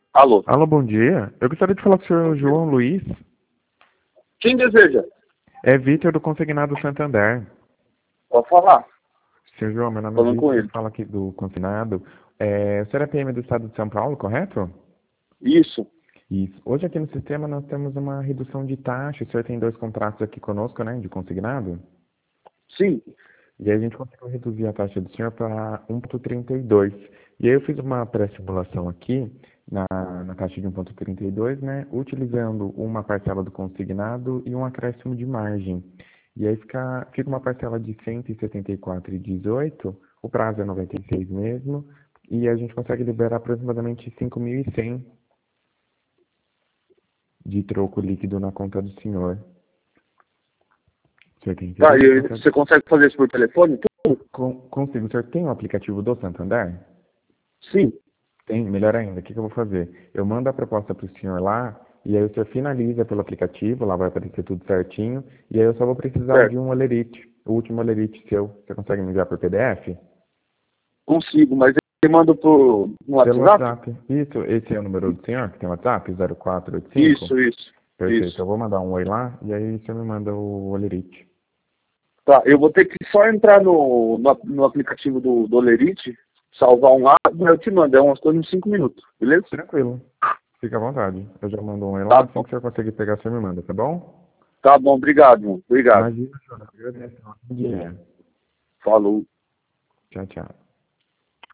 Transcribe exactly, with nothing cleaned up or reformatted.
Alô? Alô, bom dia. Eu gostaria de falar com o senhor João Luiz. Quem deseja? É Vitor do Consignado Santander. Pode falar. Senhor João, meu nome é Falando com Vitor, eu ele. falo aqui do Consignado. É, o senhor é P M do Estado de São Paulo, correto? Isso. Isso. Hoje aqui no sistema nós temos uma redução de taxa. O senhor tem dois contratos aqui conosco, né, de consignado? Sim. E aí a gente conseguiu reduzir a taxa do senhor para um vírgula trinta e dois. E aí eu fiz uma pré-simulação aqui na, na taxa de um vírgula trinta e dois, né, utilizando uma parcela do consignado e um acréscimo de margem. E aí fica, fica uma parcela de cento e setenta e quatro vírgula dezoito, o prazo é noventa e seis mesmo, e a gente consegue liberar aproximadamente cinco mil e cem de troco líquido na conta do senhor. O senhor tem Tá, interesse? e Consegue? você consegue fazer isso por telefone? Con- Consigo. O senhor tem o aplicativo do Santander? Sim. Tem, melhor ainda. O que que eu vou fazer? Eu mando a proposta para o senhor lá, e aí o senhor finaliza pelo aplicativo, lá vai aparecer tudo certinho, e aí eu só vou precisar de Certo. um olerite, o último olerite seu. Você consegue me enviar por P D F? Consigo, mas ele manda pro, no Pelo WhatsApp? WhatsApp. Isso, esse é o número do senhor, que tem WhatsApp, zero quatro oito cinco? Isso, isso. Perfeito, eu Isso. vou mandar um oi lá, e aí o senhor me manda o olerite. Tá, eu vou ter que só entrar no, no, no aplicativo do, do Olerite, salvar um lá, e eu te mando. É umas coisas em cinco minutos, beleza? Tranquilo, fica à vontade. Eu já mando um oi lá, Tá assim bom. que o senhor conseguir pegar, o senhor me manda, tá bom? Tá bom, obrigado, mano. Obrigado. Imagina, senhor, eu agradeço. Bom dia. Falou. Tchau, tchau.